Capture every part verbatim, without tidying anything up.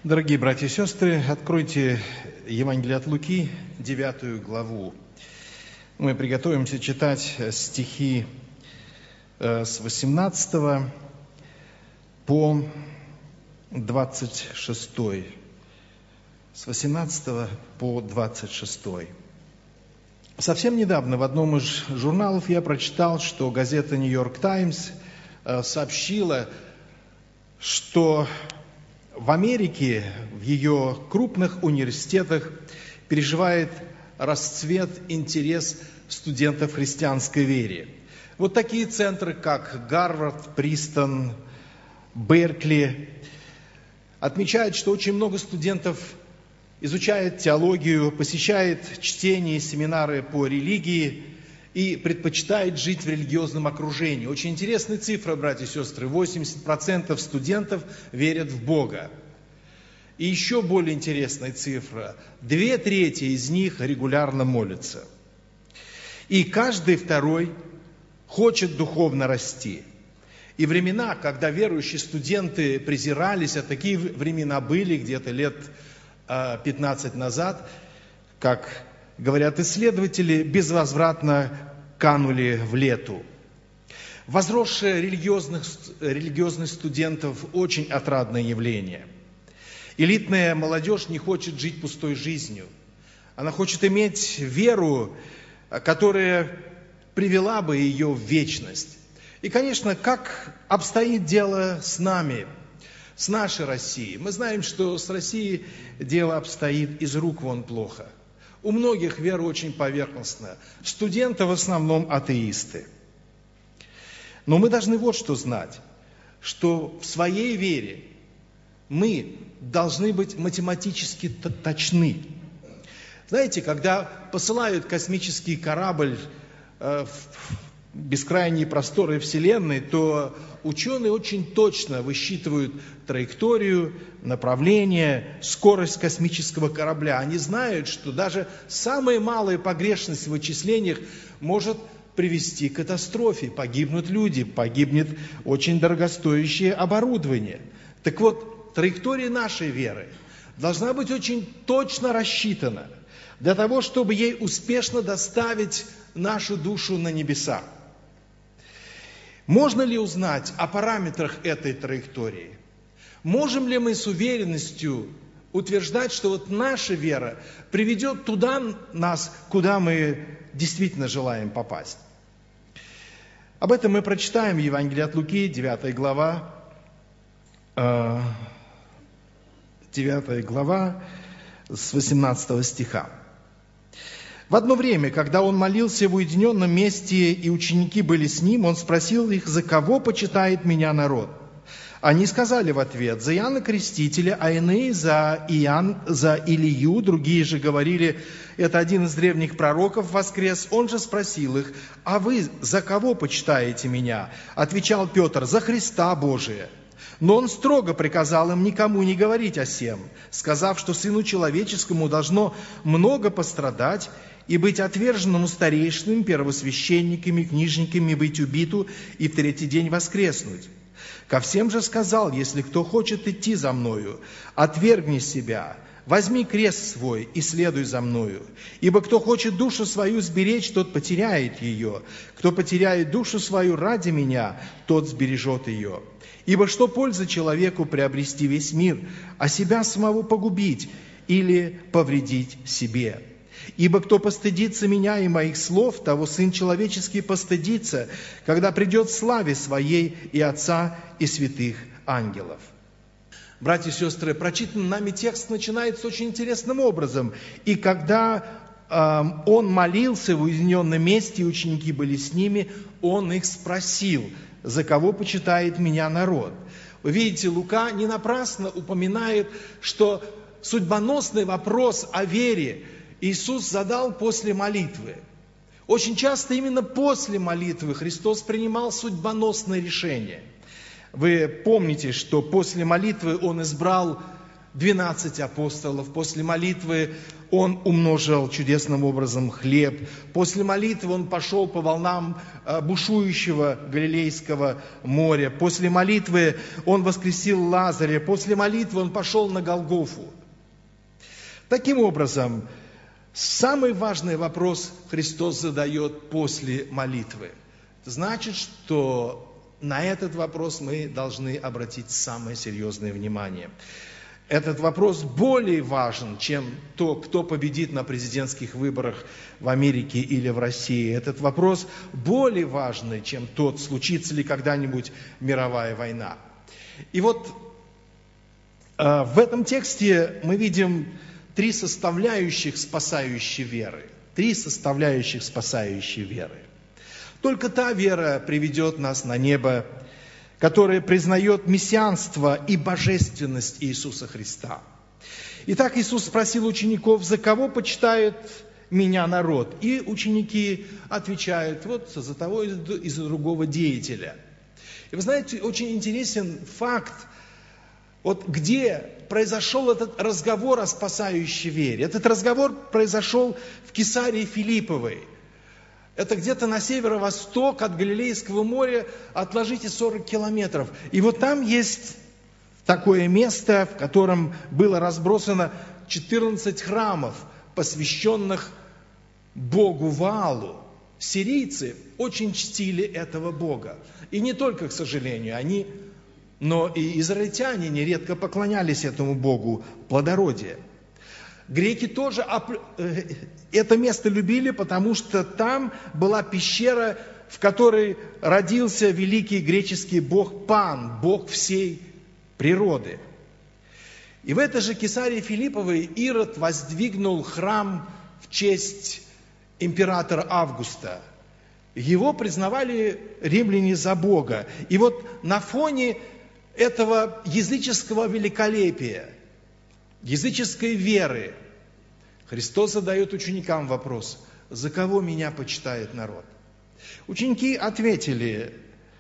Дорогие братья и сестры, откройте Евангелие от Луки, девятую главу. Мы приготовимся читать стихи с восемнадцатого по двадцать шестой. С восемнадцатого по двадцать шестой. Совсем недавно в одном из журналов я прочитал, что газета «Нью-Йорк Таймс» сообщила, что в Америке, в ее крупных университетах переживает расцвет, интерес студентов христианской вере. Вот такие центры, как Гарвард, Принстон, Беркли, отмечают, что очень много студентов изучает теологию, посещает чтения и семинары по религии и предпочитает жить в религиозном окружении. Очень интересная цифра, братья и сестры. восемьдесят процентов студентов верят в Бога. И еще более интересная цифра. Две трети из них регулярно молятся. И каждый второй хочет духовно расти. И времена, когда верующие студенты презирались, а такие времена были где-то лет пятнадцать назад, как говорят исследователи, безвозвратно канули в лету. Возросшая религиозность, религиозность студентов – очень отрадное явление. Элитная молодежь не хочет жить пустой жизнью. Она хочет иметь веру, которая привела бы ее в вечность. И, конечно, как обстоит дело с нами, с нашей Россией? Мы знаем, что с Россией дело обстоит из рук вон плохо. У многих вера очень поверхностная. Студенты в основном атеисты. Но мы должны вот что знать, что в своей вере мы должны быть математически точны. Знаете, когда посылают космический корабль в бескрайние просторы Вселенной, то ученые очень точно высчитывают траекторию, направление, скорость космического корабля. Они знают, что даже самая малая погрешность в вычислениях может привести к катастрофе. Погибнут люди, погибнет очень дорогостоящее оборудование. Так вот, траектория нашей веры должна быть очень точно рассчитана для того, чтобы ей успешно доставить нашу душу на небеса. Можно ли узнать о параметрах этой траектории? Можем ли мы с уверенностью утверждать, что вот наша вера приведет туда нас, куда мы действительно желаем попасть? Об этом мы прочитаем в Евангелии от Луки, девятая глава, девятая глава с восемнадцатого стиха. В одно время, когда он молился в уединенном месте, и ученики были с ним, он спросил их: «За кого почитает меня народ?» Они сказали в ответ: «За Иоанна Крестителя, а иные за Иоанн, за Илию, другие же говорили: это один из древних пророков воскрес». Он же спросил их: «А вы за кого почитаете меня?» Отвечал Петр: «За Христа Божия». Но он строго приказал им никому не говорить о сем, сказав, что Сыну Человеческому должно много пострадать и быть отверженному старейшинам, первосвященниками, книжниками, быть убиту и в третий день воскреснуть. Ко всем же сказал: если кто хочет идти за мною, отвергни себя, возьми крест свой и следуй за мною. Ибо кто хочет душу свою сберечь, тот потеряет ее. Кто потеряет душу свою ради меня, тот сбережет ее. Ибо что польза человеку приобрести весь мир, а себя самого погубить или повредить себе? Ибо кто постыдится меня и моих слов, того Сын Человеческий постыдится, когда придет в славе Своей и Отца, и святых ангелов». Братья и сестры, прочитанный нами текст начинается очень интересным образом. И когда э, он молился в уединенном месте, и ученики были с ними, он их спросил: «За кого почитает меня народ?» Вы видите, Лука не напрасно упоминает, что судьбоносный вопрос о вере Иисус задал после молитвы. Очень часто именно после молитвы Христос принимал судьбоносное решение. Вы помните, что после молитвы Он избрал двенадцать апостолов. После молитвы он умножил чудесным образом хлеб. После молитвы он пошел по волнам бушующего Галилейского моря. После молитвы он воскресил Лазаря. После молитвы он пошел на Голгофу. Таким образом, самый важный вопрос Христос задает после молитвы. Это значит, что на этот вопрос мы должны обратить самое серьезное внимание. Этот вопрос более важен, чем то, кто победит на президентских выборах в Америке или в России. Этот вопрос более важный, чем тот, случится ли когда-нибудь мировая война. И вот э, в этом тексте мы видим три составляющих спасающей веры. Три составляющих спасающей веры. Только та вера приведет нас на небо, которая признает мессианство и божественность Иисуса Христа. Итак, Иисус спросил учеников, за кого почитает меня народ? И ученики отвечают, вот за того и за другого деятеля. И вы знаете, очень интересен факт, вот где произошел этот разговор о спасающей вере. Этот разговор произошел в Кесарии Филипповой. Это где-то на северо-восток от Галилейского моря, отложите сорок километров. И вот там есть такое место, в котором было разбросано четырнадцать храмов, посвященных богу Ваалу. Сирийцы очень чтили этого бога. И не только, к сожалению, они, но и израильтяне нередко поклонялись этому богу плодородия. Греки тоже это место любили, потому что там была пещера, в которой родился великий греческий бог Пан, бог всей природы. И в этой же Кесарии Филипповой Ирод воздвигнул храм в честь императора Августа. Его признавали римляне за бога. И вот на фоне этого языческого великолепия, языческой веры, Христос задает ученикам вопрос, за кого меня почитает народ? Ученики ответили,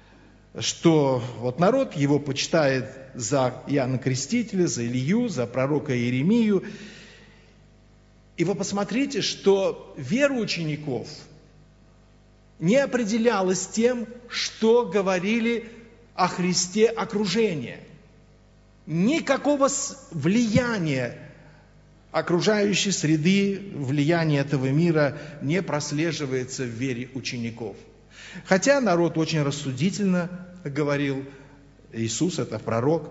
что вот народ его почитает за Иоанна Крестителя, за Илью, за пророка Иеремию. И вы посмотрите, что вера учеников не определялась тем, что говорили о Христе окружение. Никакого влияния окружающей среды, влияния этого мира не прослеживается в вере учеников. Хотя народ очень рассудительно говорил, Иисус – это пророк,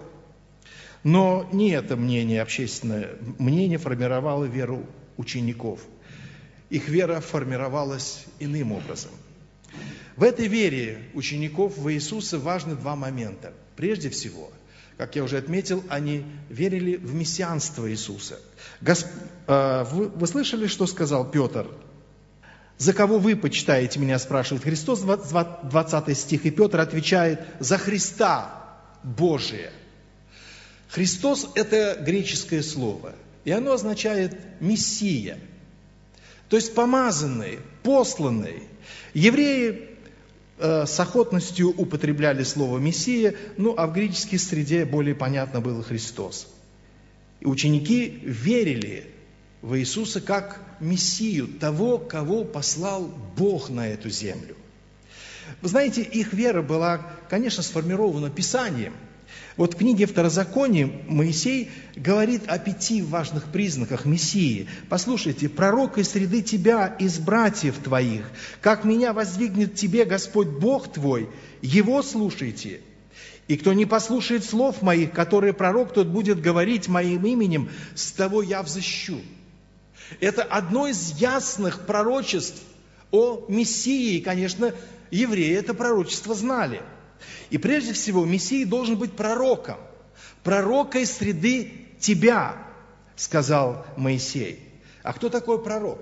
но не это мнение, общественное мнение формировало веру учеников. Их вера формировалась иным образом. В этой вере учеников в Иисуса важны два момента. Прежде всего, как я уже отметил, они верили в мессианство Иисуса. Госп... Вы, вы слышали, что сказал Петр? «За кого вы почитаете меня?» – спрашивает Христос, двадцатый стих. И Петр отвечает: «За Христа Божия». Христос – это греческое слово, и оно означает «мессия», то есть помазанный, посланный. Евреи с охотностью употребляли слово «мессия», ну а в греческой среде более понятно было Христос. И ученики верили в Иисуса как Мессию, того, кого послал Бог на эту землю. Вы знаете, их вера была, конечно, сформирована Писанием. Вот в книге Второзакония Моисей говорит о пяти важных признаках Мессии. Послушайте, «Пророк из среды тебя, из братьев твоих, как меня воздвигнет тебе Господь Бог твой, его слушайте. И кто не послушает слов моих, которые пророк, тот будет говорить моим именем, с того я взыщу». Это одно из ясных пророчеств о Мессии. И, конечно, евреи это пророчество знали. И прежде всего, Мессия должен быть пророком. «Пророка из среды тебя», сказал Моисей. А кто такой пророк?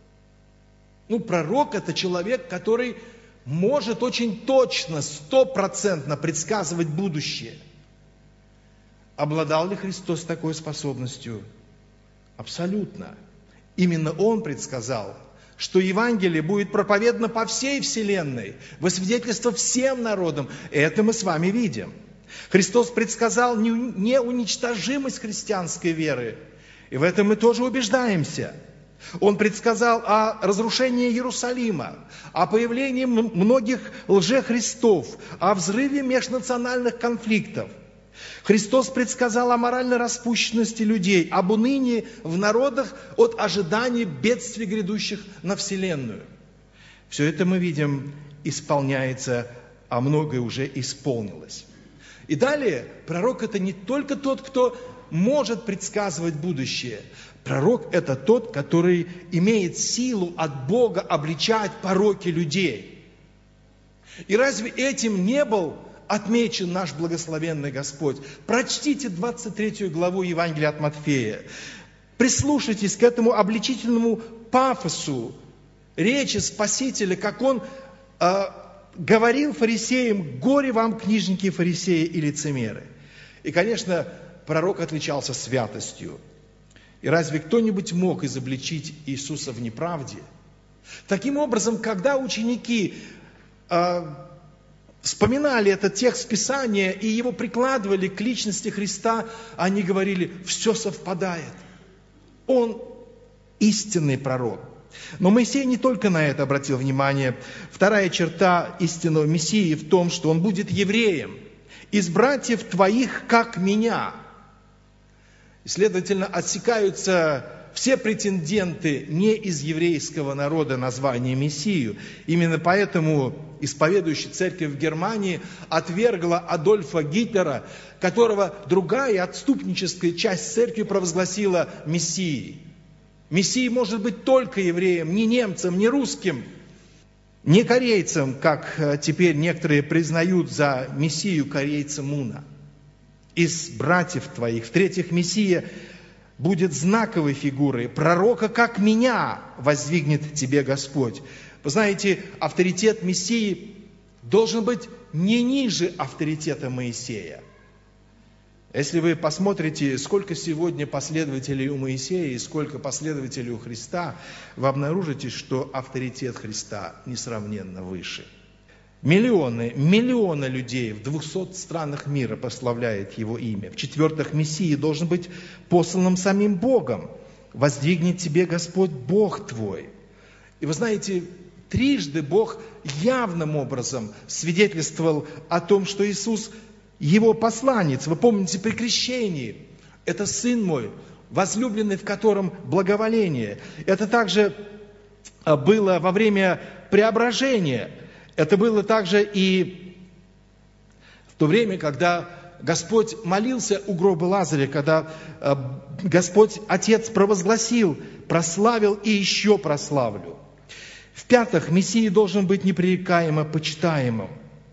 Ну, пророк – это человек, который может очень точно, стопроцентно предсказывать будущее. Обладал ли Христос такой способностью? Абсолютно. Именно Он предсказал, что Евангелие будет проповедано по всей вселенной, во свидетельство всем народам. Это мы с вами видим. Христос предсказал неуничтожимость христианской веры, и в этом мы тоже убеждаемся. Он предсказал о разрушении Иерусалима, о появлении многих лжехристов, о взрыве межнациональных конфликтов. Христос предсказал о моральной распущенности людей, об унынии в народах от ожидания бедствий, грядущих на вселенную. Все это мы видим исполняется, а многое уже исполнилось. И далее, пророк – это не только тот, кто может предсказывать будущее. Пророк – это тот, который имеет силу от Бога обличать пороки людей. И разве этим не был отмечен наш благословенный Господь? Прочтите двадцать третью главу Евангелия от Матфея. Прислушайтесь к этому обличительному пафосу речи Спасителя, как Он э, говорил фарисеям: «Горе вам, книжники, фарисеи и лицемеры». И, конечно, пророк отличался святостью. И разве кто-нибудь мог изобличить Иисуса в неправде? Таким образом, когда ученики э, вспоминали этот текст Писания и его прикладывали к личности Христа, они говорили: все совпадает. Он истинный пророк. Но Моисей не только на это обратил внимание. Вторая черта истинного Мессии в том, что он будет евреем. «Из братьев твоих, как меня». И, следовательно, отсекаются все претенденты не из еврейского народа на звание Мессию. Именно поэтому исповедующая церковь в Германии отвергла Адольфа Гитлера, которого другая отступническая часть церкви провозгласила Мессией. Мессией может быть только евреем, не немцем, не русским, не корейцем, как теперь некоторые признают за Мессию корейца Муна. «Из братьев твоих». В-третьих, Мессия будет знаковой фигурой. «Пророка, как меня, воздвигнет тебе Господь». Вы знаете, авторитет Мессии должен быть не ниже авторитета Моисея. Если вы посмотрите, сколько сегодня последователей у Моисея и сколько последователей у Христа, вы обнаружите, что авторитет Христа несравненно выше. Миллионы, миллионы людей в двухсот странах мира прославляют Его имя. В-четвертых, Мессия должен быть посланным самим Богом. «Воздвигнет тебе Господь Бог твой». И вы знаете, трижды Бог явным образом свидетельствовал о том, что Иисус Его посланец. Вы помните, при крещении: «Это Сын мой, возлюбленный, в котором благоволение». Это также было во время преображения. Это было также и в то время, когда Господь молился у гроба Лазаря, когда Господь Отец провозгласил: «Прославил и еще прославлю». В-пятых, Мессия должен быть непререкаемо почитаемым.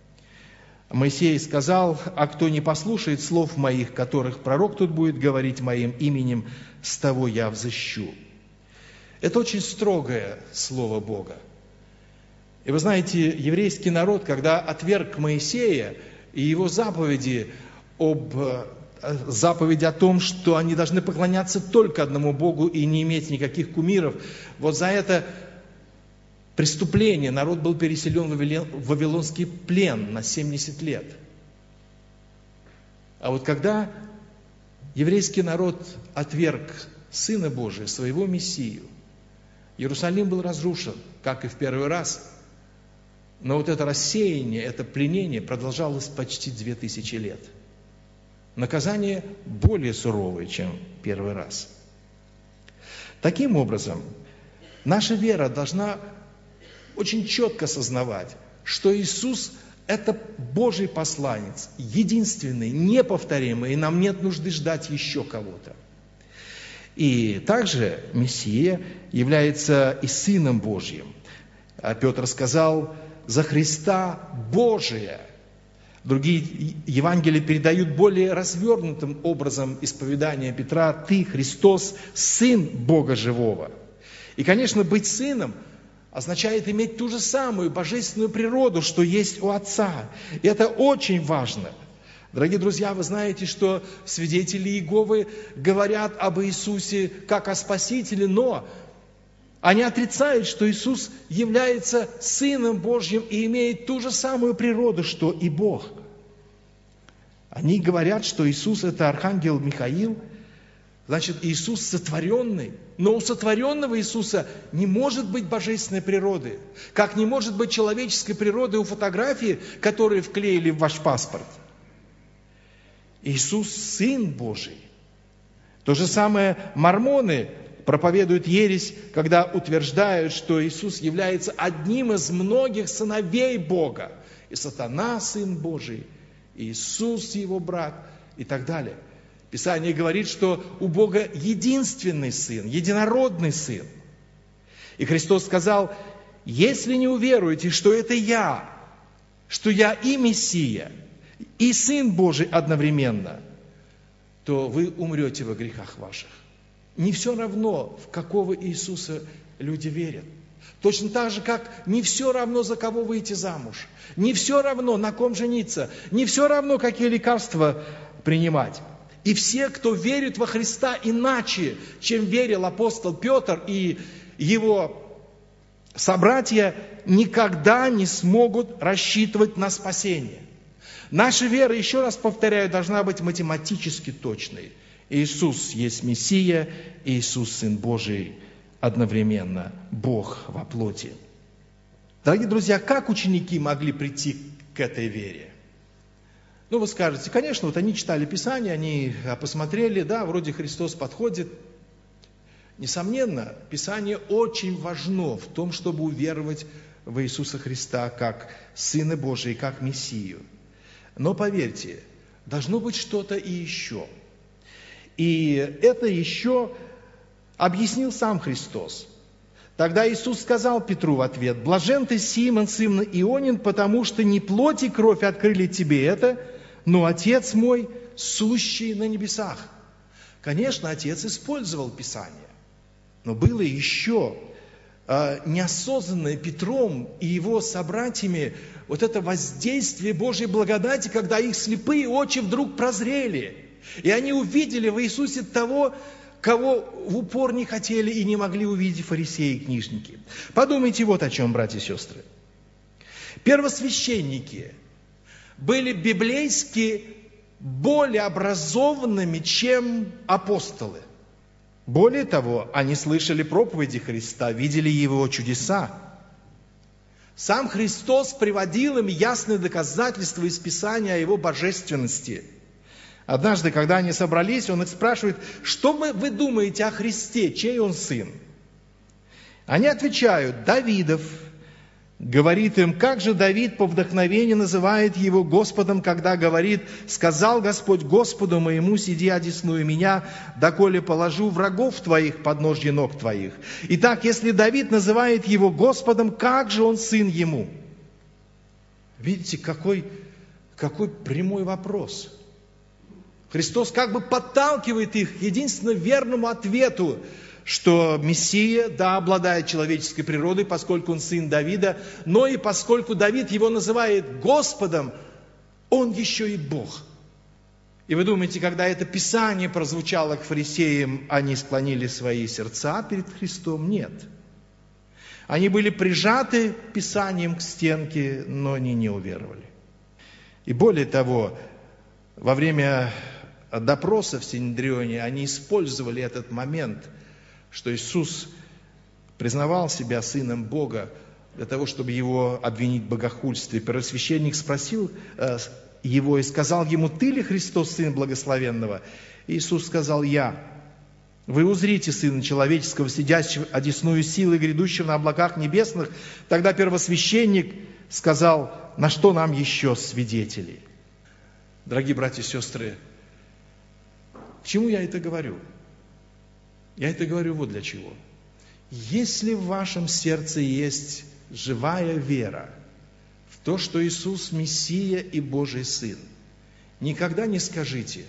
Моисей сказал: «А кто не послушает слов моих, которых пророк тут будет говорить моим именем, с того я взыщу». Это очень строгое слово Бога. И вы знаете, еврейский народ, когда отверг Моисея и его заповеди, об, заповеди о том, что они должны поклоняться только одному Богу и не иметь никаких кумиров, вот за это преступление народ был переселен в вавилонский плен на семьдесят лет. А вот когда еврейский народ отверг Сына Божия, своего Мессию, Иерусалим был разрушен, как и в первый раз. Но вот это рассеяние, это пленение продолжалось почти две тысячи лет. Наказание более суровое, чем первый раз. Таким образом, наша вера должна очень четко осознавать, что Иисус – это Божий посланец, единственный, неповторимый, и нам нет нужды ждать еще кого-то. И также Мессия является и Сыном Божьим. Петр сказал: «За Христа Божия». Другие Евангелия передают более развернутым образом исповедание Петра: «Ты, Христос, Сын Бога Живого». И, конечно, быть сыном означает иметь ту же самую божественную природу, что есть у Отца. И это очень важно. Дорогие друзья, вы знаете, что свидетели Иеговы говорят об Иисусе как о Спасителе, но они отрицают, что Иисус является Сыном Божьим и имеет ту же самую природу, что и Бог. Они говорят, что Иисус – это архангел Михаил, значит, Иисус сотворенный. Но у сотворенного Иисуса не может быть божественной природы, как не может быть человеческой природы у фотографии, которые вклеили в ваш паспорт. Иисус – Сын Божий. То же самое мормоны проповедуют ересь, когда утверждают, что Иисус является одним из многих сыновей Бога. И сатана – Сын Божий, Иисус – Его брат и так далее. Писание говорит, что у Бога единственный Сын, единородный Сын. И Христос сказал: если не уверуете, что это Я, что Я и Мессия, и Сын Божий одновременно, то вы умрете во грехах ваших. Не все равно, в какого Иисуса люди верят. Точно так же, как не все равно, за кого выйти замуж. Не все равно, на ком жениться. Не все равно, какие лекарства принимать. И все, кто верит во Христа иначе, чем верил апостол Петр и его собратья, никогда не смогут рассчитывать на спасение. Наша вера, еще раз повторяю, должна быть математически точной. Иисус есть Мессия, Иисус Сын Божий, одновременно Бог во плоти. Дорогие друзья, как ученики могли прийти к этой вере? Ну, вы скажете, конечно, вот они читали Писание, они посмотрели, да, вроде Христос подходит. Несомненно, Писание очень важно в том, чтобы уверовать в Иисуса Христа как Сына Божия, как Мессию. Но поверьте, должно быть что-то и еще. И это еще объяснил сам Христос. Тогда Иисус сказал Петру в ответ: «Блажен ты, Симон, сын Ионин, потому что не плоть и кровь открыли тебе это, но Отец мой, сущий на небесах». Конечно, Отец использовал Писание, но было еще э, неосознанное Петром и его собратьями вот это воздействие Божьей благодати, когда их слепые очи вдруг прозрели. И они увидели в Иисусе того, кого в упор не хотели и не могли увидеть фарисеи и книжники. Подумайте вот о чем, братья и сестры. Первосвященники были библейски более образованными, чем апостолы. Более того, они слышали проповеди Христа, видели Его чудеса. Сам Христос приводил им ясные доказательства из Писания о Его божественности. Однажды, когда они собрались, Он их спрашивает: что вы думаете о Христе, чей Он сын? Они отвечают: Давидов. Говорит им: как же Давид по вдохновению называет Его Господом, когда говорит: сказал Господь Господу моему, сиди одесную меня, доколе положу врагов твоих под ножья ног твоих. Итак, если Давид называет Его Господом, как же Он сын Ему? Видите, какой, какой прямой вопрос. Христос как бы подталкивает их к единственно верному ответу, что Мессия, да, обладает человеческой природой, поскольку он сын Давида, но и поскольку Давид его называет Господом, он еще и Бог. И вы думаете, когда это Писание прозвучало к фарисеям, они склонили свои сердца перед Христом? Нет. Они были прижаты Писанием к стенке, но они не уверовали. И более того, во время допроса в Синедрионе они использовали этот момент, что Иисус признавал себя Сыном Бога для того, чтобы Его обвинить в богохульстве. Первосвященник спросил э, Его и сказал Ему: «Ты ли Христос, Сын Благословенного?» Иисус сказал: «Я». «Вы узрите Сына Человеческого, сидящего одесную силы, грядущего на облаках небесных». Тогда первосвященник сказал: «На что нам еще свидетели?» Дорогие братья и сестры, к чему я это говорю? Я это говорю вот для чего. Если в вашем сердце есть живая вера в то, что Иисус Мессия и Божий Сын, никогда не скажите: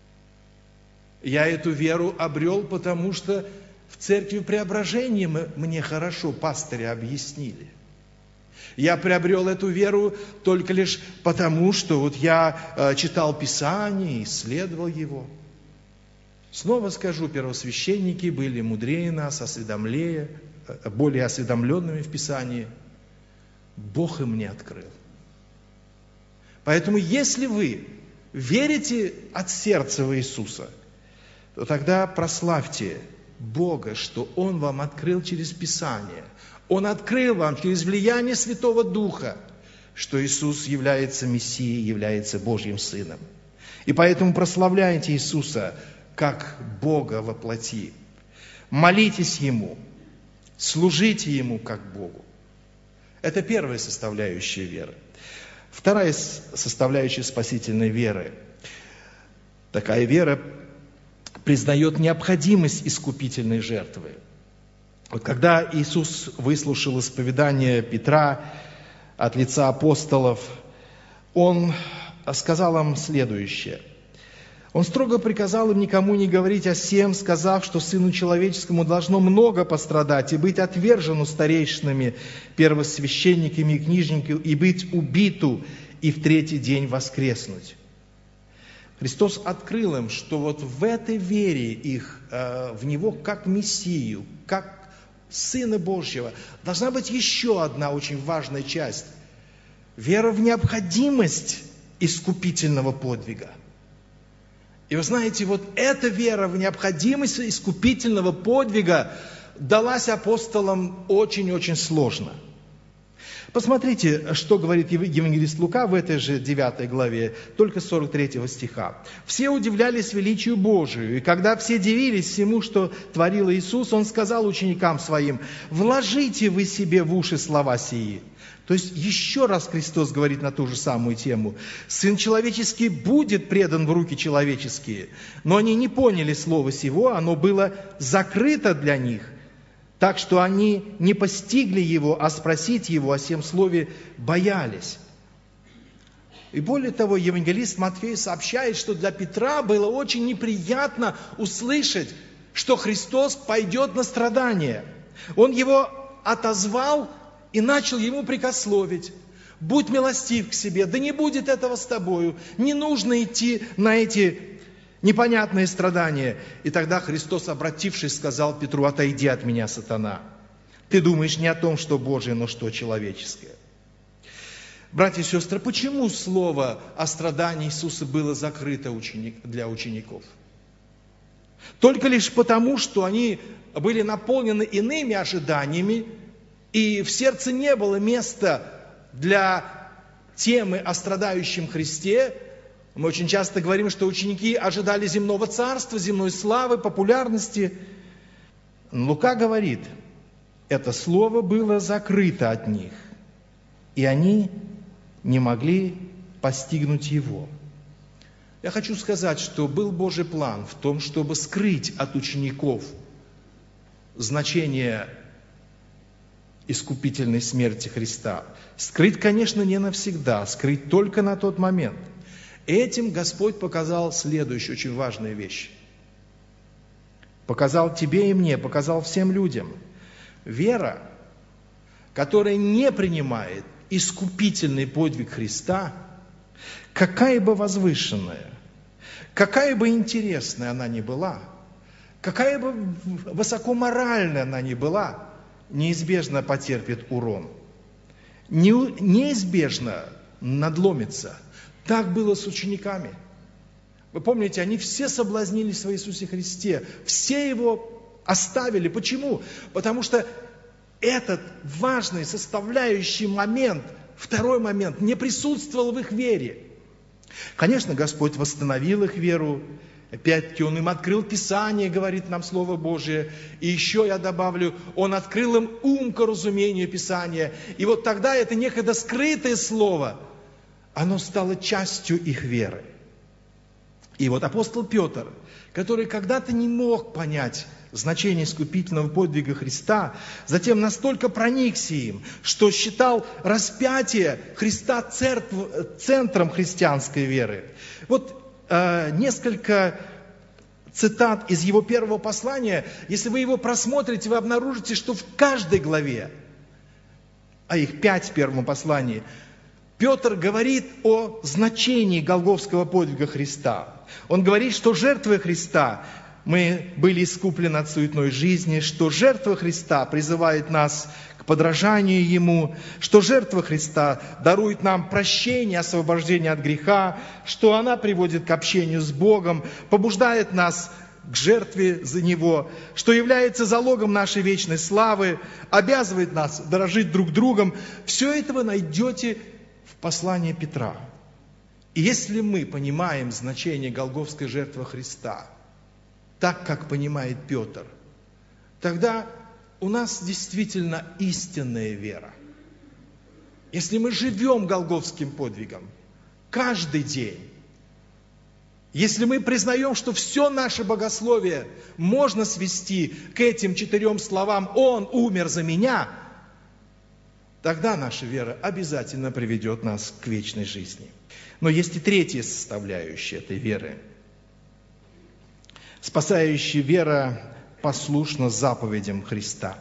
я эту веру обрел, потому что в церкви Преображения мне хорошо пастыри объяснили. Я приобрел эту веру только лишь потому, что вот я э, читал Писание, исследовал его. Снова скажу, первосвященники были мудрее нас, осведомлее, более осведомленными в Писании. Бог им не открыл. Поэтому, если вы верите от сердца в Иисуса, то тогда прославьте Бога, что Он вам открыл через Писание. Он открыл вам через влияние Святого Духа, что Иисус является Мессией, является Божьим Сыном. И поэтому прославляйте Иисуса как Бога во плоти. Молитесь Ему, служите Ему как Богу. Это первая составляющая веры. Вторая составляющая спасительной веры. Такая вера признает необходимость искупительной жертвы. Вот когда Иисус выслушал исповедание Петра от лица апостолов, Он сказал им следующее. Он строго приказал им никому не говорить о сем, сказав, что Сыну Человеческому должно много пострадать и быть отвержену старейшинами, первосвященниками и книжниками, и быть убиту, и в третий день воскреснуть. Христос открыл им, что вот в этой вере их, в Него как Мессию, как Сына Божьего, должна быть еще одна очень важная часть. Вера в необходимость искупительного подвига. И вы знаете, вот эта вера в необходимость искупительного подвига далась апостолам очень-очень сложно. Посмотрите, что говорит евангелист Лука в этой же девятой главе, только сорок третьего стиха. «Все удивлялись величию Божию, и когда все дивились всему, что творил Иисус, Он сказал ученикам Своим: вложите вы себе в уши слова сии». То есть еще раз Христос говорит на ту же самую тему. Сын человеческий будет предан в руки человеческие, но они не поняли слова сего, оно было закрыто для них, так что они не постигли его, а спросить его о сем слове боялись. И более того, евангелист Матфей сообщает, что для Петра было очень неприятно услышать, что Христос пойдет на страдания. Он его отозвал и начал ему прикословить: будь милостив к себе, да не будет этого с тобою, не нужно идти на эти непонятные страдания. И тогда Христос, обратившись, сказал Петру: отойди от меня, сатана, ты думаешь не о том, что Божие, но что человеческое. Братья и сестры, почему слово о страдании Иисуса было закрыто для учеников? Только лишь потому, что они были наполнены иными ожиданиями, и в сердце не было места для темы о страдающем Христе. Мы очень часто говорим, что ученики ожидали земного царства, земной славы, популярности. Лука говорит, это слово было закрыто от них, и они не могли постигнуть его. Я хочу сказать, что был Божий план в том, чтобы скрыть от учеников значение искупительной смерти Христа. Скрыть, конечно, не навсегда, скрыть только на тот момент. Этим Господь показал следующую очень важную вещь. Показал тебе и мне, показал всем людям. Вера, которая не принимает искупительный подвиг Христа, какая бы возвышенная, какая бы интересная она ни была, какая бы высокоморальная она ни была, неизбежно потерпит урон. Неизбежно надломится. Так было с учениками. Вы помните, они все соблазнились в Иисусе Христе. Все Его оставили. Почему? Потому что этот важный составляющий момент, второй момент, не присутствовал в их вере. Конечно, Господь восстановил их веру. Опять-таки, Он им открыл Писание, говорит нам Слово Божие. И еще я добавлю, Он открыл им ум к разумению Писания. И вот тогда это некогда скрытое Слово, оно стало частью их веры. И вот апостол Петр, который когда-то не мог понять значение искупительного подвига Христа, затем настолько проникся им, что считал распятие Христа центром христианской веры. Вот э, несколько цитат из его первого послания. Если вы его просмотрите, вы обнаружите, что в каждой главе, а их пять в первом послании, Петр говорит о значении голгофского подвига Христа. Он говорит, что жертвой Христа мы были искуплены от суетной жизни, что жертва Христа призывает нас к подражанию Ему, что жертва Христа дарует нам прощение, освобождение от греха, что она приводит к общению с Богом, побуждает нас к жертве за Него, что является залогом нашей вечной славы, обязывает нас дорожить друг другом. Все это вы найдете в послании Петра. И если мы понимаем значение голгофской жертвы Христа, так, как понимает Петр, тогда у нас действительно истинная вера. Если мы живем голгофским подвигом каждый день, если мы признаем, что все наше богословие можно свести к этим четырем словам «Он умер за меня», тогда наша вера обязательно приведет нас к вечной жизни. Но есть и третья составляющая этой веры. Спасающая вера послушна заповедям Христа.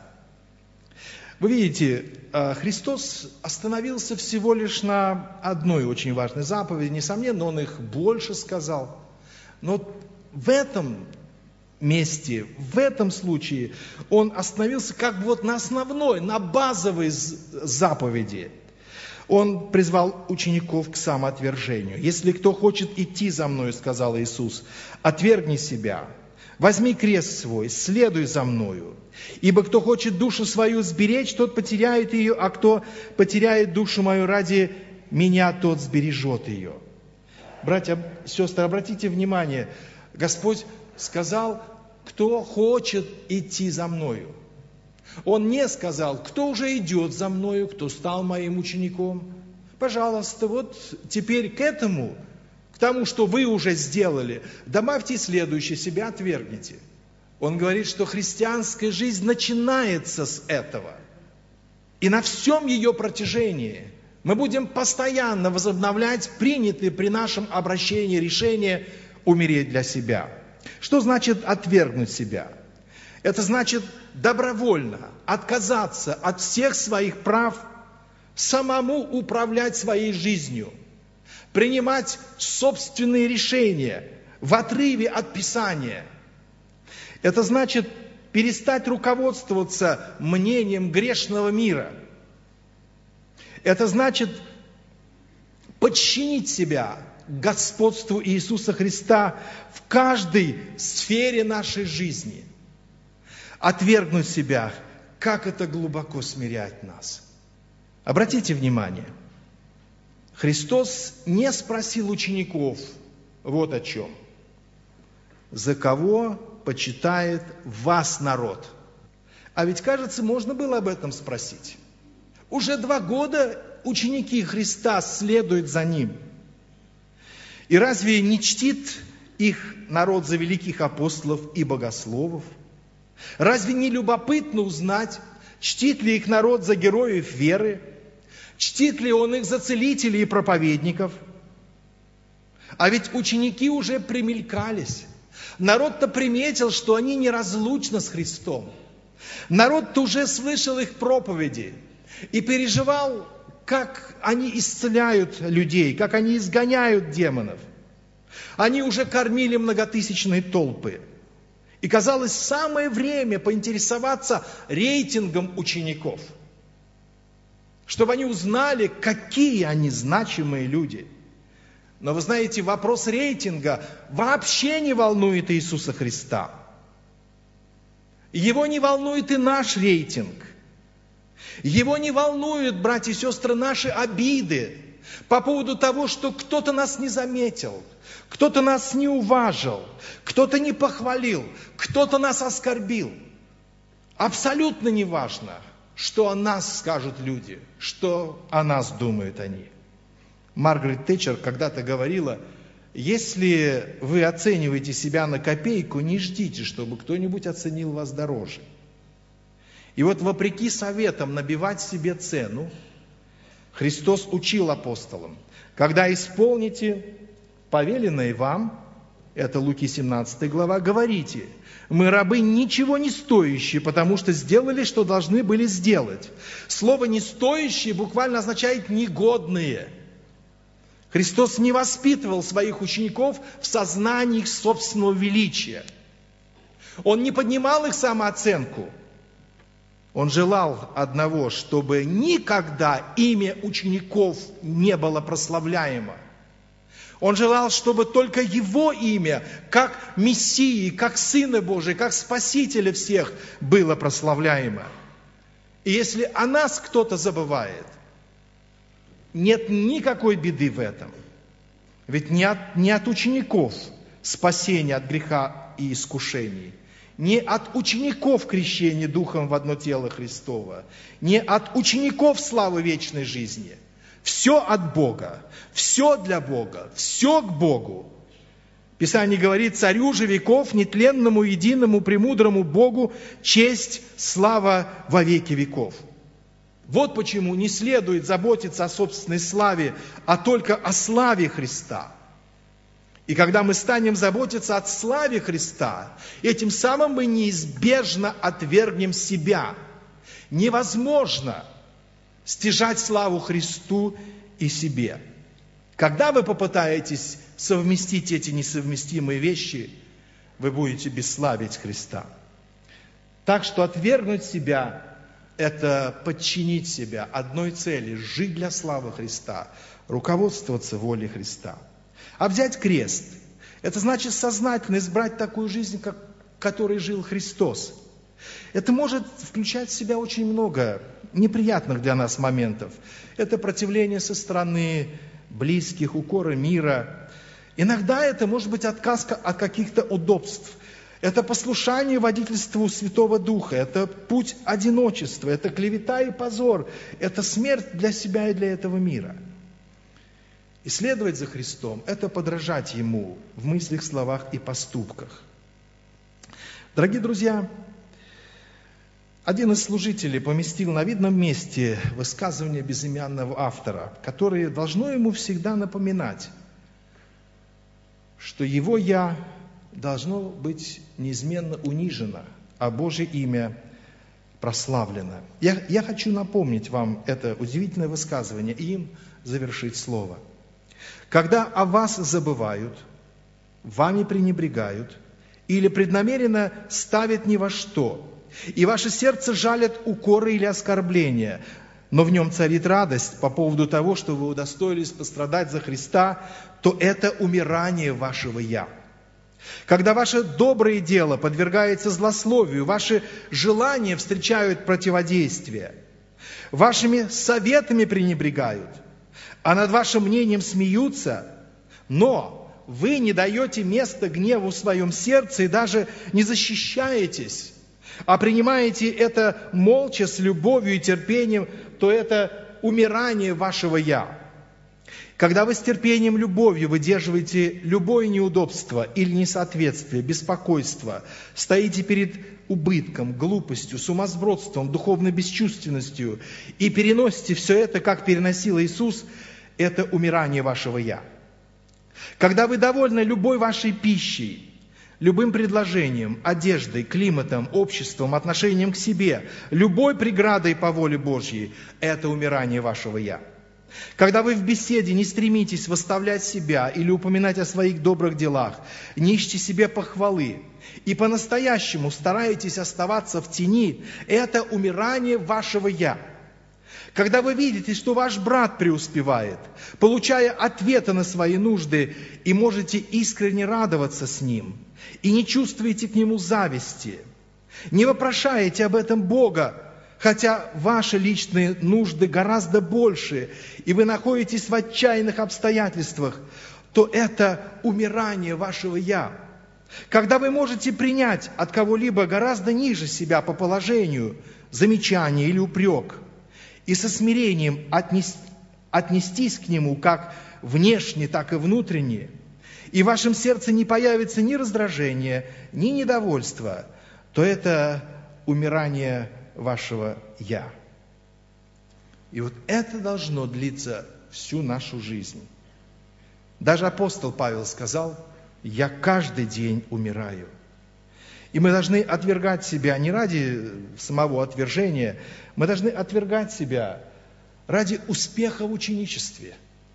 Вы видите, Христос остановился всего лишь на одной очень важной заповеди. Несомненно, Он их больше сказал. Но в этом месте, в этом случае, Он остановился как бы вот на основной, на базовой заповеди. Он призвал учеников к самоотвержению. «Если кто хочет идти за Мною, — сказал Иисус, — отвергни себя, возьми крест свой, следуй за Мною. Ибо кто хочет душу свою сберечь, тот потеряет ее, а кто потеряет душу мою ради Меня, тот сбережет ее». Братья, сестры, обратите внимание, Господь сказал, кто хочет идти за Мною. Он не сказал, кто уже идет за Мною, кто стал моим учеником. Пожалуйста, вот теперь к этому, к тому, что вы уже сделали, добавьте следующее, себя отвергните. Он говорит, что христианская жизнь начинается с этого. И на всем ее протяжении мы будем постоянно возобновлять принятые при нашем обращении решения умереть для себя. Что значит отвергнуть себя? Это значит добровольно отказаться от всех своих прав, самому управлять своей жизнью, принимать собственные решения в отрыве от Писания. Это значит перестать руководствоваться мнением грешного мира. Это значит подчинить себя господству Иисуса Христа в каждой сфере нашей жизни. Отвергнуть себя, как это глубоко смиряет нас. Обратите внимание, Христос не спросил учеников вот о чем. «За кого почитает вас народ?» А ведь, кажется, можно было об этом спросить. Уже два года ученики Христа следуют за Ним. И разве не чтит их народ за великих апостолов и богословов? Разве не любопытно узнать, чтит ли их народ за героев веры? Чтит ли он их за целителей и проповедников? А ведь ученики уже примелькались. Народ-то приметил, что они неразлучны с Христом. Народ-то уже слышал их проповеди и переживал, как они исцеляют людей, как они изгоняют демонов. Они уже кормили многотысячные толпы. И казалось, самое время поинтересоваться рейтингом учеников, чтобы они узнали, какие они значимые люди. Но вы знаете, вопрос рейтинга вообще не волнует Иисуса Христа. Его не волнует и наш рейтинг. Его не волнуют, братья и сестры, наши обиды по поводу того, что кто-то нас не заметил, кто-то нас не уважил, кто-то не похвалил, кто-то нас оскорбил. Абсолютно не важно, что о нас скажут люди, что о нас думают они. Маргарет Тэтчер когда-то говорила, если вы оцениваете себя на копейку, не ждите, чтобы кто-нибудь оценил вас дороже. И вот вопреки советам набивать себе цену, Христос учил апостолам, когда исполните повеленное вам, это Луки семнадцатая глава, говорите, мы рабы ничего не стоящие, потому что сделали, что должны были сделать. Слово «не стоящие» буквально означает «негодные». Христос не воспитывал своих учеников в сознании их собственного величия. Он не поднимал их самооценку. Он желал одного, чтобы никогда имя учеников не было прославляемо. Он желал, чтобы только Его имя, как Мессии, как Сына Божия, как Спасителя всех, было прославляемо. И если о нас кто-то забывает, нет никакой беды в этом. Ведь не от, не от учеников спасение от греха и искушений, не от учеников крещения Духом в одно тело Христово, не от учеников славы вечной жизни. Все от Бога, все для Бога, все к Богу. Писание говорит: царю же веков, нетленному, единому, премудрому Богу, честь, слава во веки веков. Вот почему не следует заботиться о собственной славе, а только о славе Христа. И когда мы станем заботиться о славе Христа, этим самым мы неизбежно отвергнем себя. Невозможно стяжать славу Христу и себе. Когда вы попытаетесь совместить эти несовместимые вещи, вы будете бесславить Христа. Так что отвергнуть себя – это подчинить себя одной цели – жить для славы Христа, руководствоваться волей Христа. А взять крест – это значит сознательно избрать такую жизнь, как, которой жил Христос. Это может включать в себя очень много неприятных для нас моментов. Это противление со стороны близких, укоры мира. Иногда это может быть отказ от каких-то удобств. Это послушание водительству Святого Духа. Это путь одиночества. Это клевета и позор. Это смерть для себя и для этого мира. И следовать за Христом – это подражать Ему в мыслях, словах и поступках. Дорогие друзья, один из служителей поместил на видном месте высказывание безымянного автора, которое должно ему всегда напоминать, что его «я» должно быть неизменно унижено, а Божье имя прославлено. Я, я хочу напомнить вам это удивительное высказывание и им завершить слово. Когда о вас забывают, вами пренебрегают или преднамеренно ставят ни во что, и ваше сердце жалят укоры или оскорбления, но в нем царит радость по поводу того, что вы удостоились пострадать за Христа, то это умирание вашего «я». Когда ваше доброе дело подвергается злословию, ваши желания встречают противодействие, вашими советами пренебрегают, а над вашим мнением смеются, но вы не даете места гневу в своем сердце и даже не защищаетесь, а принимаете это молча, с любовью и терпением, то это умирание вашего «я». Когда вы с терпением, любовью выдерживаете любое неудобство или несоответствие, беспокойство, стоите перед убытком, глупостью, сумасбродством, духовной бесчувственностью и переносите все это, как переносил Иисус, это умирание вашего «я». Когда вы довольны любой вашей пищей, любым предложением, одеждой, климатом, обществом, отношением к себе, любой преградой по воле Божьей, это умирание вашего «я». Когда вы в беседе не стремитесь выставлять себя или упоминать о своих добрых делах, не ищете себе похвалы и по-настоящему стараетесь оставаться в тени, это умирание вашего «я». Когда вы видите, что ваш брат преуспевает, получая ответы на свои нужды, и можете искренне радоваться с ним, и не чувствуете к нему зависти, не вопрошаете об этом Бога, хотя ваши личные нужды гораздо больше, и вы находитесь в отчаянных обстоятельствах, то это умирание вашего «я». Когда вы можете принять от кого-либо гораздо ниже себя по положению замечание или упрек, и со смирением отнес, отнестись к нему как внешне, так и внутренне, и в вашем сердце не появится ни раздражения, ни недовольства, то это умирание вашего «я». И вот это должно длиться всю нашу жизнь. Даже апостол Павел сказал: «Я каждый день умираю». И мы должны отвергать себя не ради самого отвержения, мы должны отвергать себя ради успеха в ученичестве,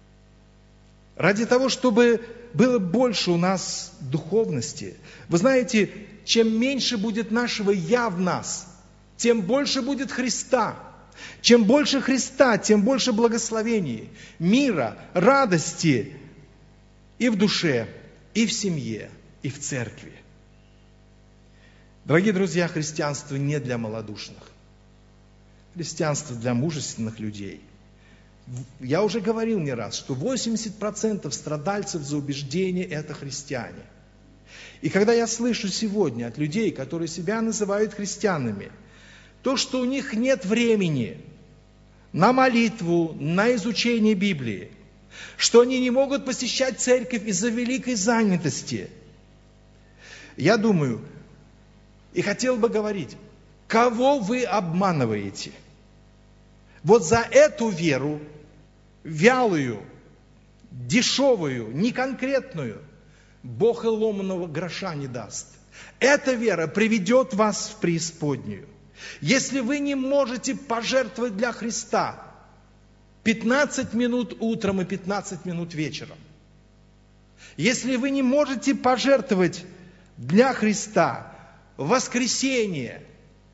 ради того, чтобы было больше у нас духовности. Вы знаете, чем меньше будет нашего «я» в нас, тем больше будет Христа. Чем больше Христа, тем больше благословений, мира, радости и в душе, и в семье, и в церкви. Дорогие друзья, христианство не для малодушных. Христианство для мужественных людей. Я уже говорил не раз, что восемьдесят процентов страдальцев за убеждение – это христиане. И когда я слышу сегодня от людей, которые себя называют христианами, то, что у них нет времени на молитву, на изучение Библии, что они не могут посещать церковь из-за великой занятости, я думаю и хотел бы говорить, кого вы обманываете? Вот за эту веру, вялую, дешевую, неконкретную, Бог и ломаного гроша не даст. Эта вера приведет вас в преисподнюю. Если вы не можете пожертвовать для Христа пятнадцать минут утром и пятнадцать минут вечером, если вы не можете пожертвовать для Христа в воскресенье,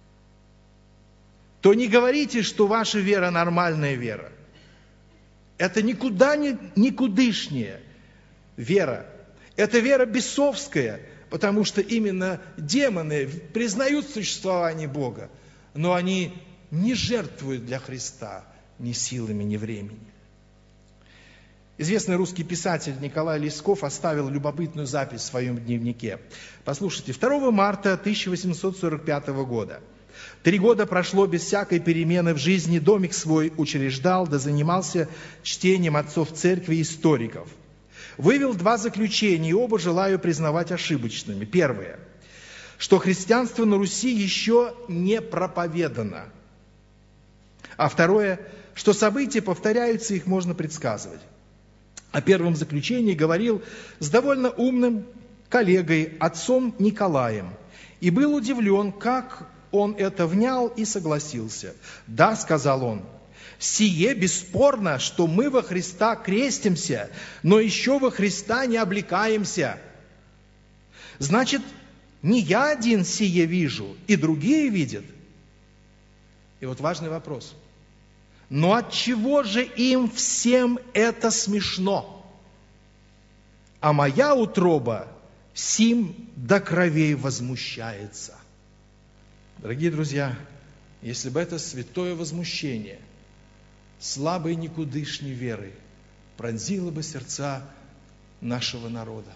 то не говорите, что ваша вера нормальная вера. Это никуда не никудышняя вера. Это вера бесовская, потому что именно демоны признают существование Бога, но они не жертвуют для Христа ни силами, ни временем. Известный русский писатель Николай Лесков оставил любопытную запись в своем дневнике. Послушайте, второго марта тысяча восемьсот сорок пятого года. Три года прошло без всякой перемены в жизни, домик свой учреждал, да занимался чтением отцов церкви и историков. Вывел два заключения, и оба желаю признавать ошибочными. Первое, что христианство на Руси еще не проповедано. А второе, что события повторяются, их можно предсказывать. О первом заключении говорил с довольно умным коллегой, отцом Николаем, и был удивлен, как он это внял и согласился. «Да, — сказал он, — сие бесспорно, что мы во Христа крестимся, но еще во Христа не облекаемся. Значит, не я один сие вижу, и другие видят». И вот важный вопрос. Но от чего же им всем это смешно? А моя утроба сим до кровей возмущается. Дорогие друзья, если бы это святое возмущение слабой никудышней веры пронзило бы сердца нашего народа,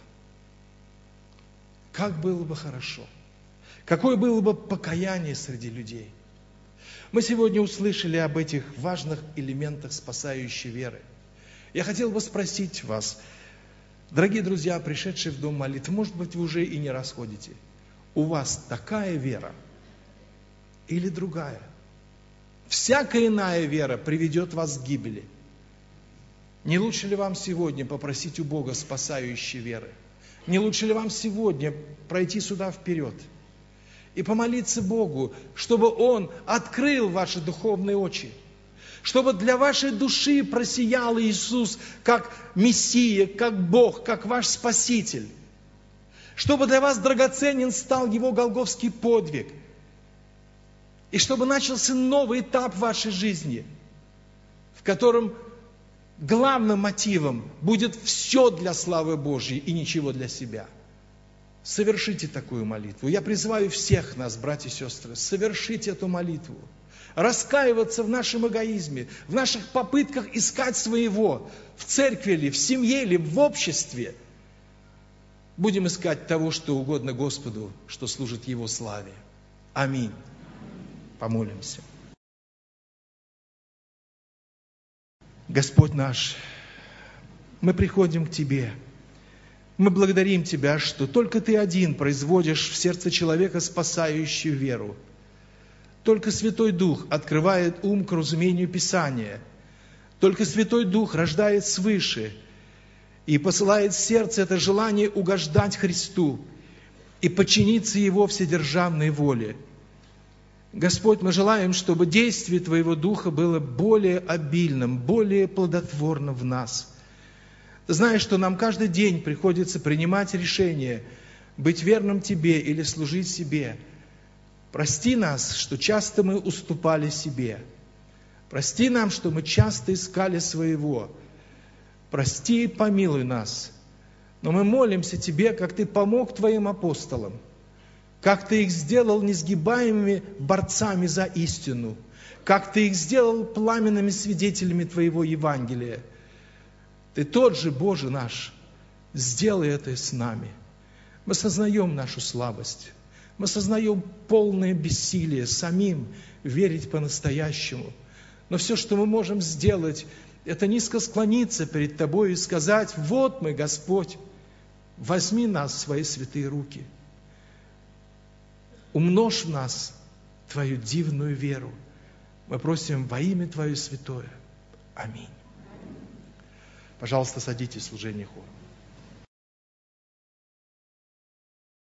как было бы хорошо, какое было бы покаяние среди людей. Мы сегодня услышали об этих важных элементах спасающей веры. Я хотел бы спросить вас, дорогие друзья, пришедшие в дом молитвы, может быть, вы уже и не расходите. У вас такая вера или другая? Всякая иная вера приведет вас к гибели. Не лучше ли вам сегодня попросить у Бога спасающей веры? Не лучше ли вам сегодня пройти сюда вперед и помолиться Богу, чтобы Он открыл ваши духовные очи, чтобы для вашей души просиял Иисус как Мессия, как Бог, как ваш Спаситель, чтобы для вас драгоценен стал Его голгофский подвиг, и чтобы начался новый этап вашей жизни, в котором главным мотивом будет все для славы Божьей и ничего для себя. Совершите такую молитву. Я призываю всех нас, братья и сестры, совершить эту молитву. Раскаиваться в нашем эгоизме, в наших попытках искать своего, в церкви ли, в семье ли, в обществе. Будем искать того, что угодно Господу, что служит Его славе. Аминь. Помолимся. Господь наш, мы приходим к Тебе. Мы благодарим Тебя, что только Ты один производишь в сердце человека спасающую веру. Только Святой Дух открывает ум к разумению Писания. Только Святой Дух рождает свыше и посылает в сердце это желание угождать Христу и подчиниться Его вседержавной воле. Господь, мы желаем, чтобы действие Твоего Духа было более обильным, более плодотворным в нас. Ты знаешь, что нам каждый день приходится принимать решение быть верным Тебе или служить себе. Прости нас, что часто мы уступали себе. Прости нам, что мы часто искали своего. Прости и помилуй нас. Но мы молимся Тебе, как Ты помог Твоим апостолам, как Ты их сделал несгибаемыми борцами за истину, как Ты их сделал пламенными свидетелями Твоего Евангелия. Ты тот же, Боже наш, сделай это с нами. Мы сознаем нашу слабость, мы сознаем полное бессилие самим верить по-настоящему. Но все, что мы можем сделать, это низко склониться перед Тобой и сказать: вот мы, Господь, возьми нас в свои святые руки. Умножь в нас Твою дивную веру. Мы просим во имя Твое святое. Аминь. Пожалуйста, садитесь в служение хором.